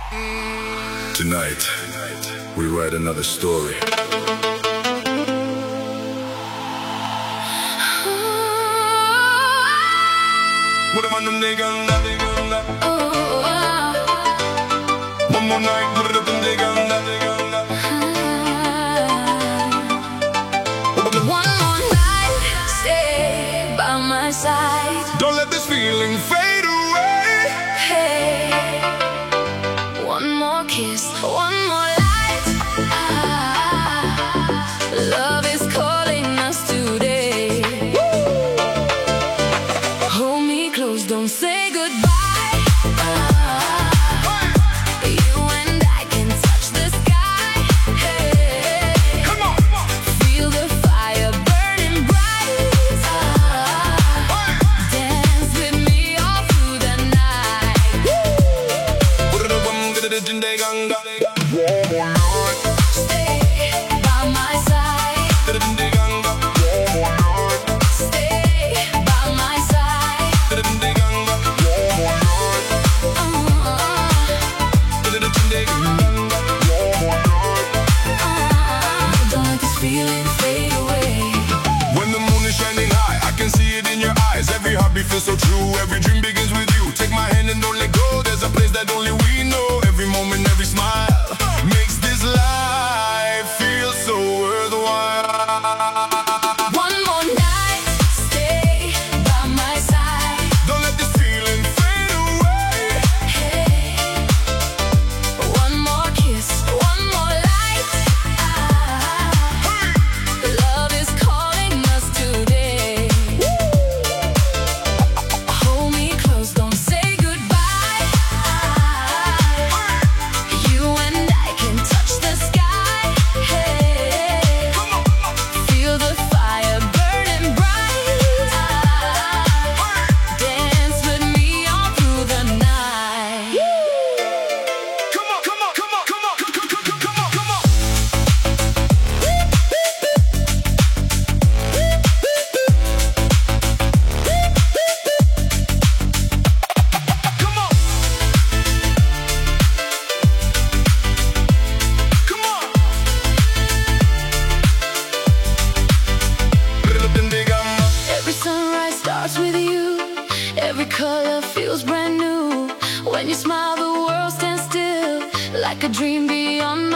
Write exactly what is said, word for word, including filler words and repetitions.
Tonight, we write another story. What am I the nigga? One more night, put it up and nigga. One more night, stay by my side. Don't let this feeling fade away. Hey, one more kiss, one more light. Ah, love is calling us today. Hold me close, don't say goodbye. Stay by my side. Stay by my side. Don't let this feeling fade away. When the moon is shining high, I can see it in your eyes. Every heartbeat feels so true. Every dream begins with you. Take my hand and don't let go. There's a place that only we know. Every moment, every smile makes this life feel so worthwhile. One more night, stay by my side. Don't let this feeling fade away. Hey, one more kiss, one more light. Ah, love is calling us today. Hold me close, don't say goodbye. You and I can touch the sky. Hey, feel the fire burning bright. Dance with me all through the night. Come on, come on, come on, come on, come on, come on, come on, come on. Come on. Come on. Put it up and dig up. Every sunrise starts with you. Every color feels brand new. When you smile, the world stands still, like a dream beyond